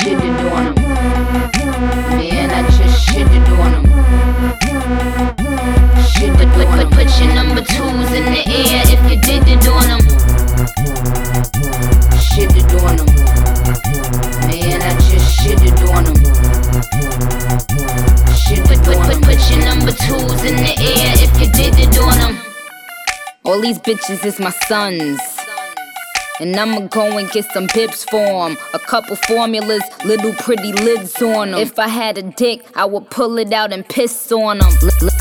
shitted on them. Man, I just shitted on them. Put your number twos in the air if you did it on them. Shitted on them. Man, I just shitted on them. Put your number twos in the air if you did it on them. All these bitches is my sons, and I'ma go and get some bibs for 'em. A couple formulas, little pretty lids on 'em. If I had a dick, I would pull it out and piss on 'em.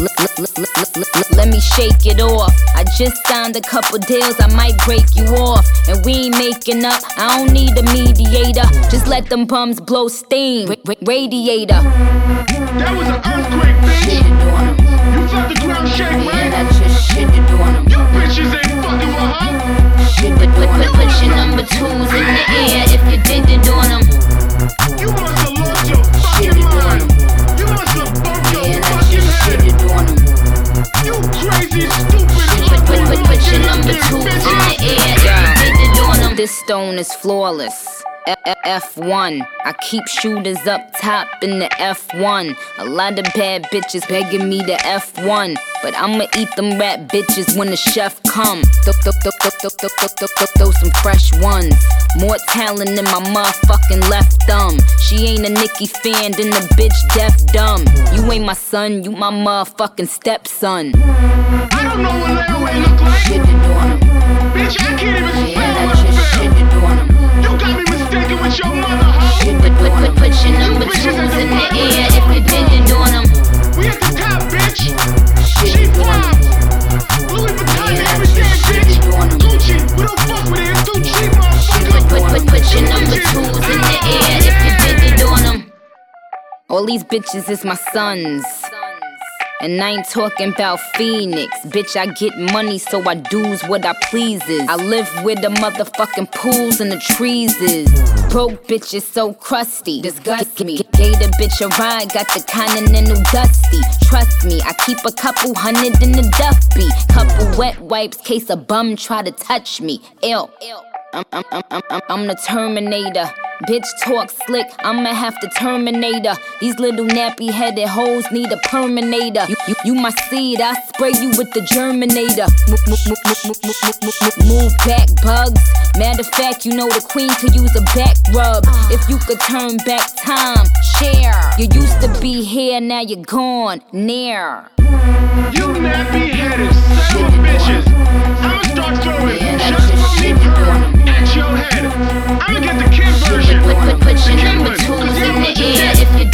Let me shake it off. I just signed a couple deals, I might break you off. And we ain't making up, I don't need a mediator. Just let them bums blow steam, radiator. That was an earthquake, bitch. Shitted on 'em. You felt the ground shake, right? Man, I just shitted on 'em. You bitches ain't fucking with her. Put your number twos in the air if you did it on them. You must have lost your fucking mind. You must have bumped your Man, I fucking just head. shitted on them. You crazy, stupid, Put your number twos in the air if you did it on them. This stone is flawless. F1. I keep shooters up top in the F1. A lot of bad bitches begging me to F1, but I'ma eat them rap bitches when the chef come. Throw some fresh ones. More talent than my motherfucking left thumb. She ain't a Nicki fan, then the bitch deaf dumb. You ain't my son, you my motherfucking stepson. I don't know what layaway look like. Shitted on 'em. Bitch, I can't even spell Man, I what I just feel. shitted on 'em. You got me mistaken with your mother, hoe. Put your number twos in the air if you did it on them. We at the top, bitch. She Shitted on fly. 'em. Louis Vuitton Man, I everything, just bitch. shitted on 'em. Gucci, we don't fuck with it. It's too cheap, motherfucker. Put your number twos in the air if you did it on them. All these bitches is my sons, and I ain't talking about Phoenix. Bitch, I get money, so I do's what I pleases. I live where the motherfucking pools and the trees is. Broke bitches so crusty, disgust me. Gave the bitch a ride, got the Continental Dusty. Trust me, I keep a couple hundred in the Duffy. Couple wet wipes, case a bum try to touch me. Ew. I'm the Terminator. Bitch talk slick, I'ma have to terminate her. These little nappy headed hoes need a perminator. You my seed, I spray you with the germinator. Move back, bugs. Matter of fact, you know the queen could use a back rub. If you could turn back time, share. You used to be here, now you're gone, near. You nappy headed son of bitches. I'ma start throwing just for me perm at your head. I'ma get the kid version. Put your number twos in the air if you